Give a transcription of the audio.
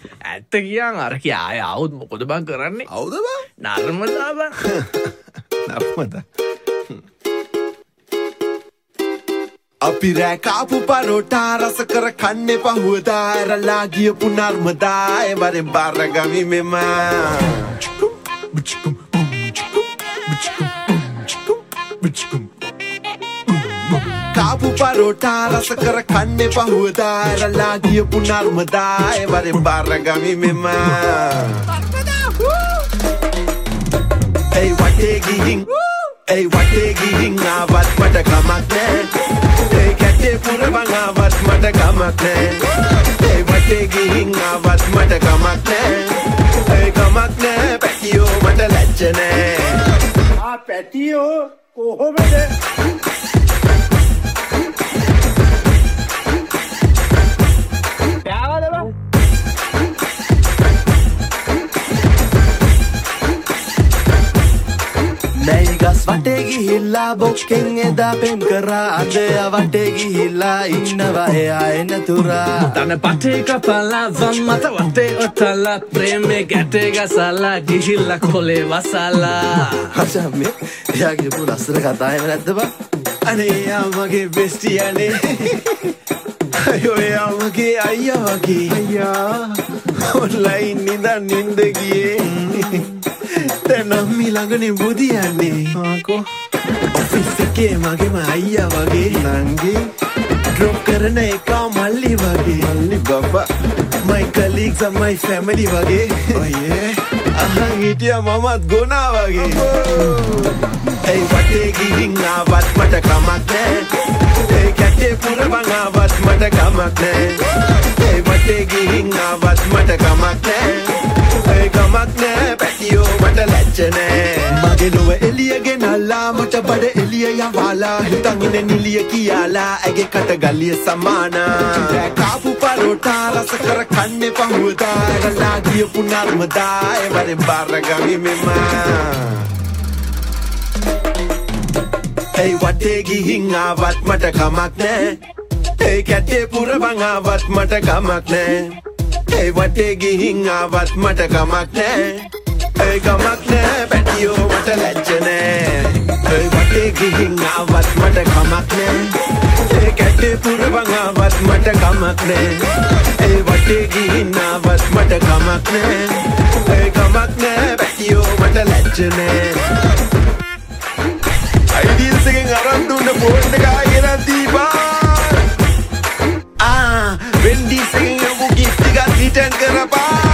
ඇත්ත කියන් අර කියාය අවුත් මොකද බං කරන්නේ? අවුද බං? නර්මදා බං. නර්මදා. අපි රෑ කාපු පරෝටා රස කර කන්නේ පහුවදා ඇරලා ගියපු නර්මදා ඒ වරෙන් බාරගමි මෙම. කාපු පරෝටා රස කර කන්නේ පහුවදා ඇරලා ගියපු නර්මදා ඒ වරෙන් බාරගමි මෙම. ඒ වටේ ගිහින් ඒ වටේ ගිහින් ආවත් මට කමක් නෑ. ඒ කැටේ පුරවන් ආවත් මට කමක් නෑ. ඒ වටේ ගිහින් ආවත් මට කමක් නෑ. ඒ කමක් නෑ පැටියෝ මට ලැජ්ජ නෑ. පැටියෝ කොහොමද? නයිගස් වටේ ගිහිල්ලා බොක්කෙන් එදා පෙම් කරා අද වටේ ගිහිල්ලා ඉන්නවා එයා එනතුරා. තන පටේ කපලා වම් මත වටේ ඔතලා ප්‍රේමේ ගැටේ ගසලා ගිහිල්ලා කොලේ වසලා. හෂම්මේ එයාගේ පු ලස්සන කතා එහෙම නැද්ද බං? අනේ එයා මගේ බෙස්ටි අනේ. අයෝ එයා මගේ අයියා වගේ. අයියා ඔන්ලයින් නිදන් නින්ද ගියේ. දැන් අම්මි ළඟනේ බුදියන්නේ. ආකෝ ඔෆිස් එකේ මගේම අයියා වගේ. නංගි ඩ්‍රොප් කරන එක මල්ලි වගේ. මල්ලි බබා my colleagues and my family වගේ. oh yeah අහන් හිටියා මමත් ගොනා වගේ. ඒ වටේ ගිහින් ආවත් මට කමක් නෑ. ඒ කැටේ පුරවන් ආවත් මට කමක් නෑ. ඒ වටේ ගිහින් ආවත් මට කමක් නෑ. ඒ කමක් නෑ පැටියෝ මට ලැජ්ජ නෑ. මගේ ලොව එළිය ගෙනල්ලා මට බඩ එළිය යවාලා හිතන් ඉන්නේ නිලිය කියලා ඇගේ කට ගලිය සමානා. කාපු පරෝටා රස කර කන්නේ පහුවදා ඇරලා ගියපු නර්මදා ඒ වරෙන් බාරගමි මෙම. ඒ වටේ ගිහින් ආවත් මට කමක් නෑ. ඒ කැටේ පුරවන් ආවත් මට කමක් නෑ. ඒ වටේ ගිහින් ආවත් මට කමක් නෑ. ඒ කමක් නෑ පැටියෝ මට ලැජ්ජ නෑ. ඒ වටේ ගිහින් ආවත් මට කමක් නෑ. ඒ කැටේ පුරවන් ආවත් මට කමක් නෑ. ඒ වටේ ගිහින් ආවත් මට කමක් නෑ. ඒ කමක් නෑ පැටියෝ මට ලැජ්ජ නෑ. අයිඩියල්ස් එකෙන් අරන් දුන්න ෆෝන් එක ආගෙන දීපා. වෙන්ඩීස් එකෙන් යමු ගිෆ්ට් එකක් රිටර්න් කරපා.